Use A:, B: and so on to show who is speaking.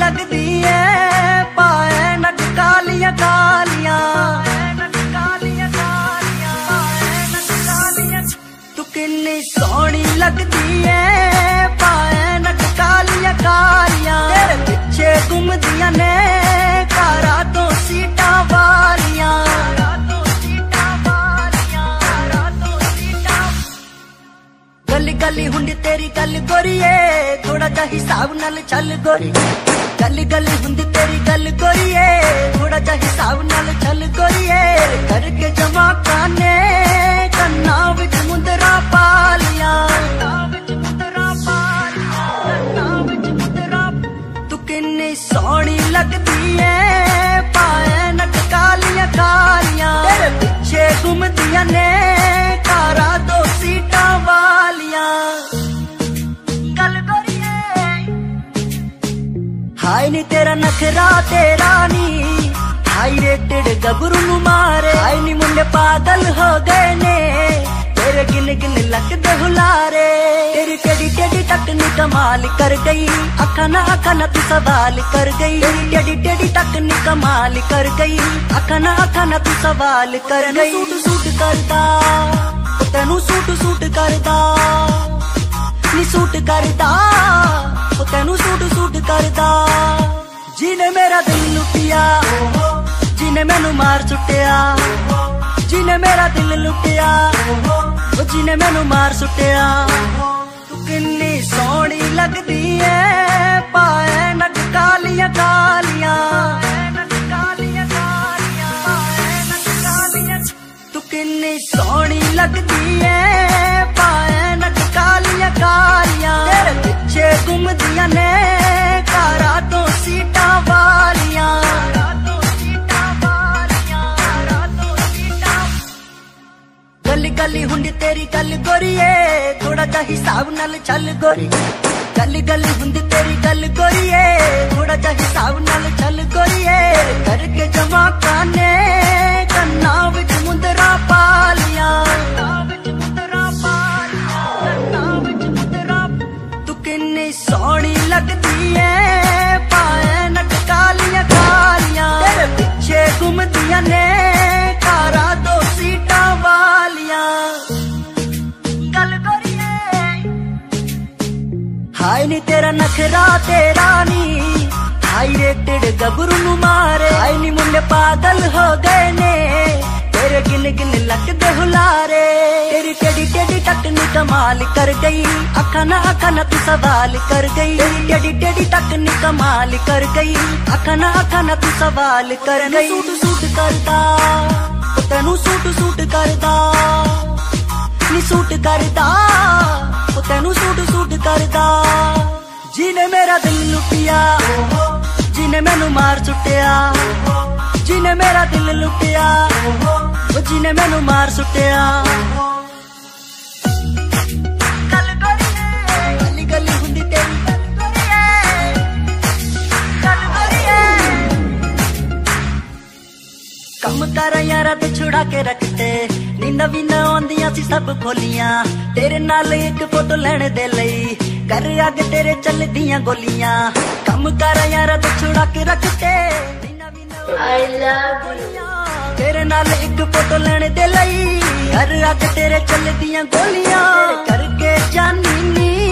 A: लगदी है पाए नट कालियां कालियां। तू किन्नी सोहनी लगदी है पाए नट कालियां कालियां। तेरे पिछे घूमदियां ने कारा तो सीटा वालियां। गली गली हुंदी तेरी गल गोरीए थोड़ा जा हिसाब नाल चल गोरी। गली गली हुंदी तेरी गल गोरीए थोड़ा जा हिसाब नाल चल गोरीए। करके जमा काने कन्ना विच मुंदरा पालियां। तू किन्नी सोहनी लगदी है पाए नट कालियां कालियां। तेरे पिछे घूमदियां ने कारा दो सीटा वालियां। गल गोरीए हाय नी तेरा नखरा तेरा नी हाई रेटेड गबरू नू मारे। हाय नी मुंडे पागल हो गए ने तेरे गिन गिन लगदे हुलारे। तेरी टेडी टेडी टकनी कमाल कर गई अखा ना तू सवाल कर गई। तेरी टेडी टेडी टकनी कमाल कर गई अखा ना तू सवाल कर गई। सूट सूट करदा तेनू सूट सूट करदा नी सूट करदा तेनू सूट सूट करदा। जिने मेरा दिल लुटिया जिने मैनू मार सुटिया। जिने मेरा दिल लुटिया जिने मैनू मार सुटिया। तू किन्नी सोहनी लगदी है पाए नट कालियां कालियां। तू किन्नी सोहनी लगदी है पाए नट कालियां कालियां। तेरे पिछे घूमदियां ने कारा तो सीटा वालियां। गली गली हुंदी तेरी गल गोरीए थोड़ा जा हिसाब नाल चल गोरी। गली गली हुंदी तेरी गल गोरीए थोड़ा जा हिसाब नाल चल गोरीए। करके जमा काने कन्ना विच मुंदरा पालियां। तू किन्नी सोहनी लगदी है पाए नट कालियां कालियां। तेरे पिछे घूमदियां ने कारा दो सीटा वालियां। गल गोरीए हाय नी तेरा नखरा तेरा नी हाई रेटेड गबरू नू मारे। हाय नी मुंडे पागल हो गए ने तेरे गिन गिन लगदे हुलारे। तेरी टेडी टेडी टकनी कमाल कर गई अखा ना तू सवाल कर गई। तेरी टेडी टेडी टकनी कमाल कर गई अखा ना तू सवाल कर गई। सूट सूट करदा तेनू सूट सूट करदा नी सूट करदा तेनू सूट सूट करदा। जिने मेरा दिल लुटिया जिने मैनू मार सुटिया। जिने मेरा दिल लुटिया जिने मैनू मार सुटिया। गल गोरीए गली गली हुंदी तेरी गल गोरीए। गल गोरीए कम कर यारा ते छुड़ा के रखते नी नवी न आंदियां सी सब खोलियां। तेरे नाल एक फोटो लेने दे लई कर अग तेरे चलदियां गोलियां। कम कर यारा ते छुड़ा के रखते I love you। तेरे नाल एक फोटो लेने दे लई कर अग तेरे चलदियां गोलियां। करके जानी नी